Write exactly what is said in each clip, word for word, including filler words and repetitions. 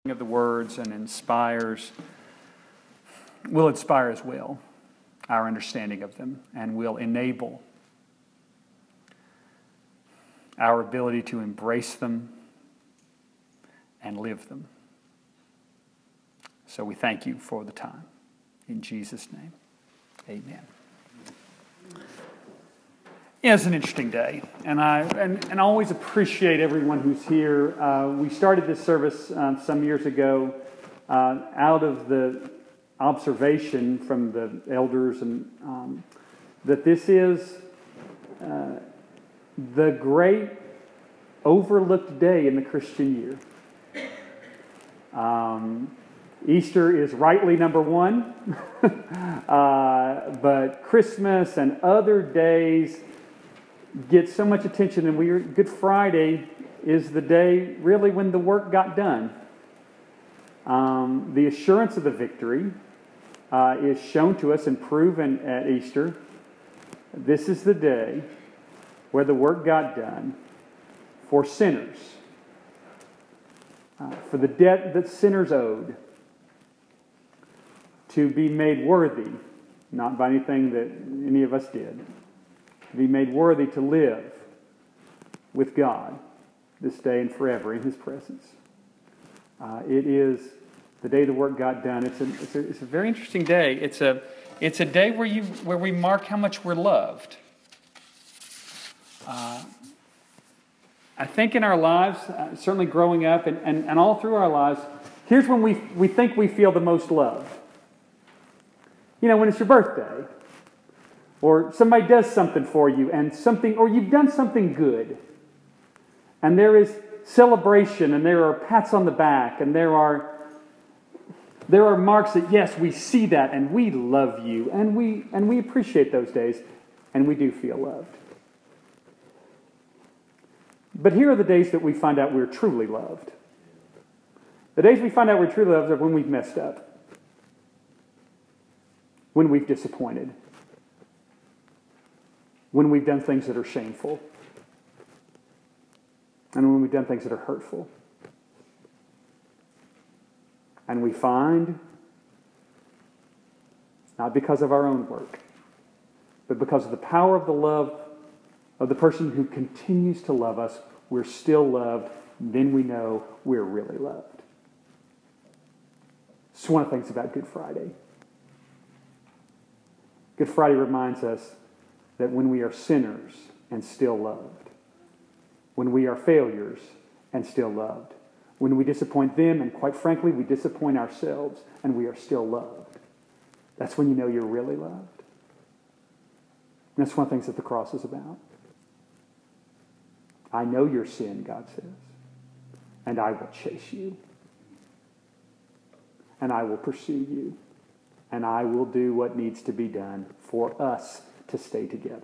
of the words and inspires, will inspire as well our understanding of them and will enable our ability to embrace them and live them. So we thank you for the time. In Jesus' name, amen. Yeah, it's an interesting day, and I and, and I always appreciate everyone who's here. Uh, we started this service uh, some years ago uh, out of the observation from the elders and um, that this is uh, the great overlooked day in the Christian year. Um, Easter is rightly number one, uh, but Christmas and other days get so much attention, and we Good Friday is the day really when the work got done. Um, the assurance of the victory uh, is shown to us and proven at Easter. This is the day where the work got done for sinners, uh, for the debt that sinners owed, to be made worthy, not by anything that any of us did, to be made worthy to live with God this day and forever in His presence. Uh, it is the day the work got done. It's a, it's a, it's a very interesting day. It's a, it's a day where you where we mark how much we're loved. Uh, I think in our lives, uh, certainly growing up and, and, and all through our lives, here's when we we think we feel the most loved. You know, when it's your birthday, or somebody does something for you, and something, or you've done something good, and there is celebration, and there are pats on the back, and there are there are marks that yes, we see that, and we love you, and we and we appreciate those days, and we do feel loved. But here are the days that we find out we're truly loved. The days we find out we're truly loved are when we've messed up, when we've disappointed, when we've done things that are shameful, and when we've done things that are hurtful. And we find, not because of our own work, but because of the power of the love of the person who continues to love us, we're still loved, then we know we're really loved. It's one of the things about Good Friday. Good Friday reminds us that when we are sinners and still loved, when we are failures and still loved, when we disappoint them and quite frankly we disappoint ourselves and we are still loved, that's when you know you're really loved. And that's one of the things that the cross is about. I know your sin, God says, and I will chase you, and I will pursue you, and I will do what needs to be done for us to stay together.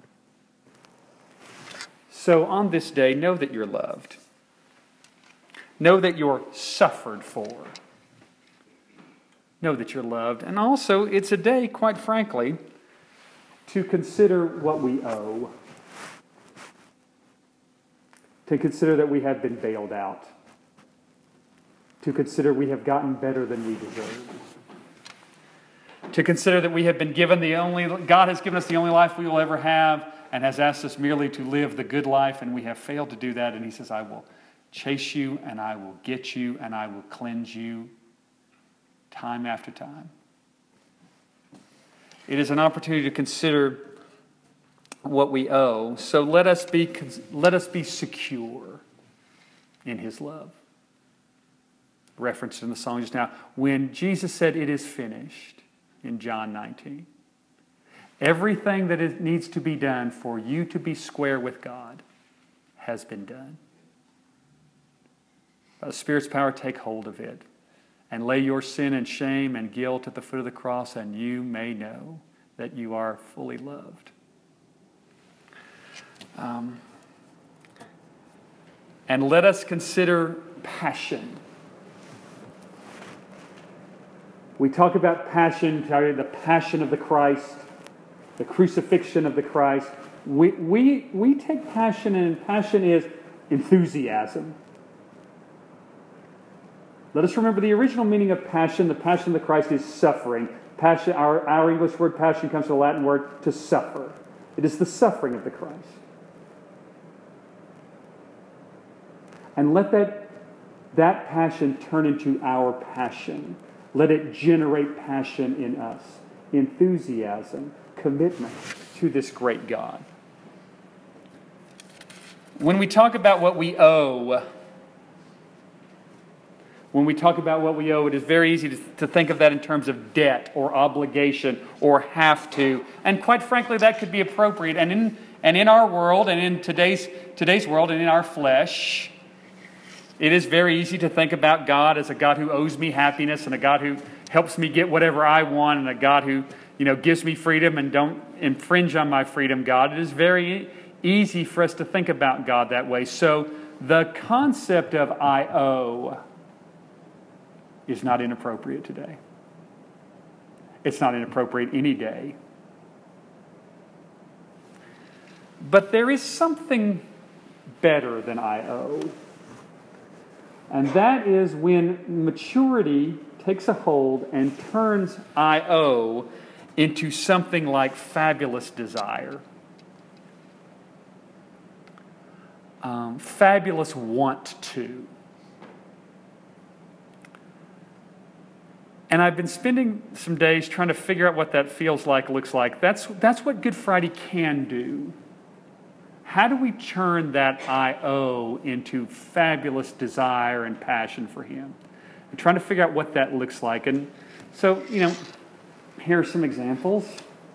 So on this day, know that you're loved. Know that you're suffered for. Know that you're loved. And also, it's a day, quite frankly, to consider what we owe. To consider that we have been bailed out. To consider we have gotten better than we deserve. To consider that we have been given the only, God has given us the only life we will ever have and has asked us merely to live the good life, and we have failed to do that. And He says, I will chase you and I will get you and I will cleanse you time after time. It is an opportunity to consider what we owe. So let us be, let us be secure in His love. Referenced in the song just now. When Jesus said, it is finished, in John nineteen. Everything that is, needs to be done for you to be square with God has been done. By the Spirit's power, take hold of it and lay your sin and shame and guilt at the foot of the cross, and you may know that you are fully loved. Um, and let us consider passion. We talk about passion, the passion of the Christ, the crucifixion of the Christ. We, we, we take passion, and passion is enthusiasm. Let us remember the original meaning of passion. The passion of the Christ is suffering. Passion, our, our English word passion comes from the Latin word to suffer. It is the suffering of the Christ. And let that, that passion turn into our passion. Let it generate passion in us. Enthusiasm, commitment to this great God. When we talk about what we owe, when we talk about what we owe, it is very easy to, to think of that in terms of debt or obligation or have to. And quite frankly, that could be appropriate. And in, and in our world, and in today's, today's world, and in our flesh, it is very easy to think about God as a God who owes me happiness and a God who helps me get whatever I want and a God who, you know, gives me freedom and don't infringe on my freedom, God. It is very easy for us to think about God that way. So the concept of I owe is not inappropriate today. It's not inappropriate any day. But there is something better than I owe. And that is when maturity takes a hold and turns I owe into something like fabulous desire. Um, fabulous want to. And I've been spending some days trying to figure out what that feels like, looks like. That's, that's what Good Friday can do. How do we turn that I owe into fabulous desire and passion for Him? I'm trying to figure out what that looks like. And so, you know, here are some examples.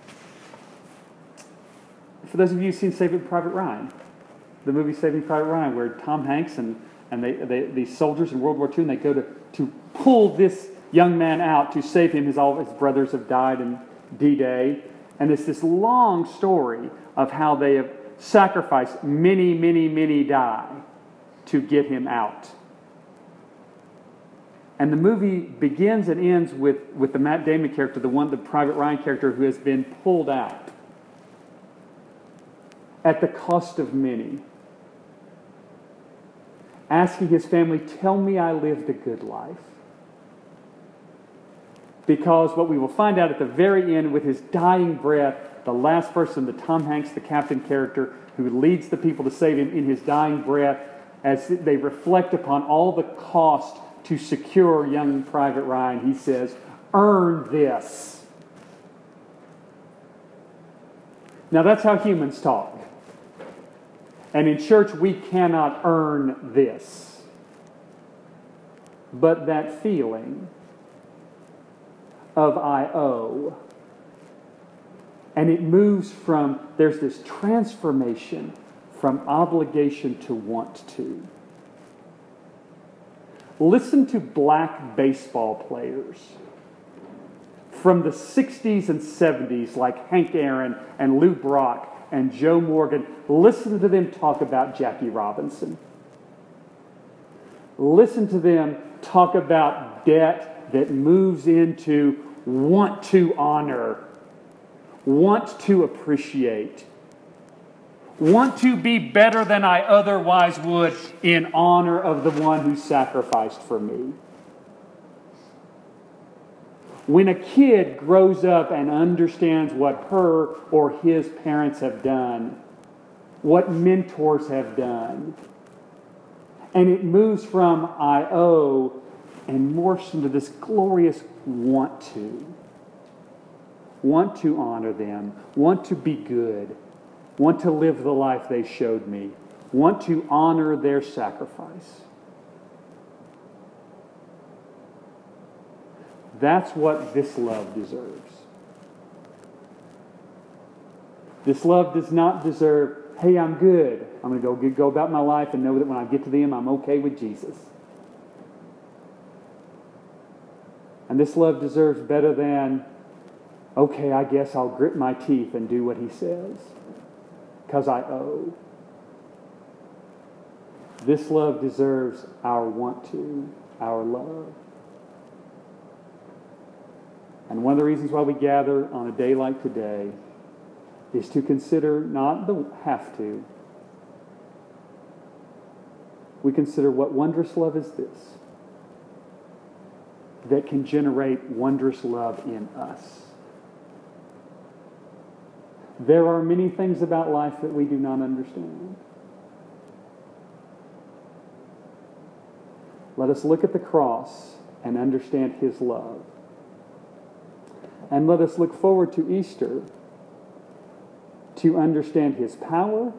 For those of you who've seen Saving Private Ryan, the movie Saving Private Ryan, where Tom Hanks and, and they, they, these soldiers in World War Two, and they go to, to pull this young man out to save him. His, all his brothers have died in D-Day. And it's this long story of how they have sacrificed many, many, many die to get him out. And the movie begins and ends with, with the Matt Damon character, the one, the Private Ryan character who has been pulled out at the cost of many, asking his family, tell me I lived a good life. Because what we will find out at the very end, with his dying breath, the last person, the Tom Hanks, the captain character, who leads the people to save him in his dying breath, as they reflect upon all the cost to secure young Private Ryan, he says, earn this. Now that's how humans talk. And in church, we cannot earn this. But that feeling of I owe, and it moves from, there's this transformation from obligation to want to. Listen to black baseball players from the sixties and seventies like Hank Aaron and Lou Brock and Joe Morgan. Listen to them talk about Jackie Robinson. Listen to them talk about debt that moves into want to honor, want to appreciate, want to be better than I otherwise would in honor of the one who sacrificed for me. When a kid grows up and understands what her or his parents have done, what mentors have done, and it moves from I owe and morphs into this glorious want to. Want to honor them. Want to be good. Want to live the life they showed me. Want to honor their sacrifice. That's what this love deserves. This love does not deserve, hey, I'm good. I'm going to go, go about my life and know that when I get to them, I'm okay with Jesus. And this love deserves better than, okay, I guess I'll grit my teeth and do what he says, because I owe. This love deserves our want to, our love. And one of the reasons why we gather on a day like today is to consider not the have to. We consider what wondrous love is this. that can generate wondrous love in us. There are many things about life that we do not understand. Let us look at the cross and understand His love. And let us look forward to Easter to understand His power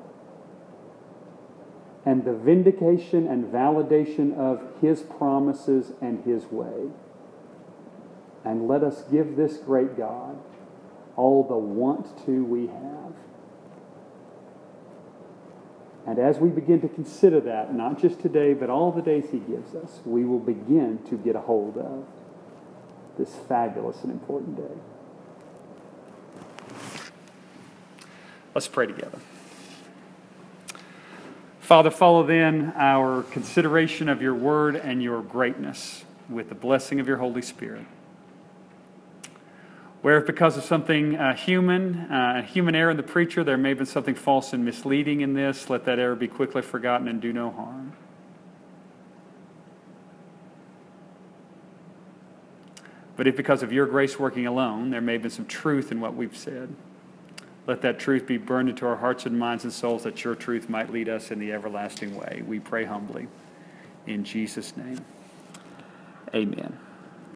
and the vindication and validation of His promises and His way. And let us give this great God all the want to we have. And as we begin to consider that, not just today, but all the days He gives us, we will begin to get a hold of this fabulous and important day. Let's pray together. Father, follow then our consideration of your word and your greatness with the blessing of your Holy Spirit. Where if because of something uh, human, uh, human error in the preacher, there may have been something false and misleading in this, let that error be quickly forgotten and do no harm. But if because of your grace working alone, there may have been some truth in what we've said, let that truth be burned into our hearts and minds and souls, that your truth might lead us in the everlasting way. We pray humbly. In Jesus' name, amen.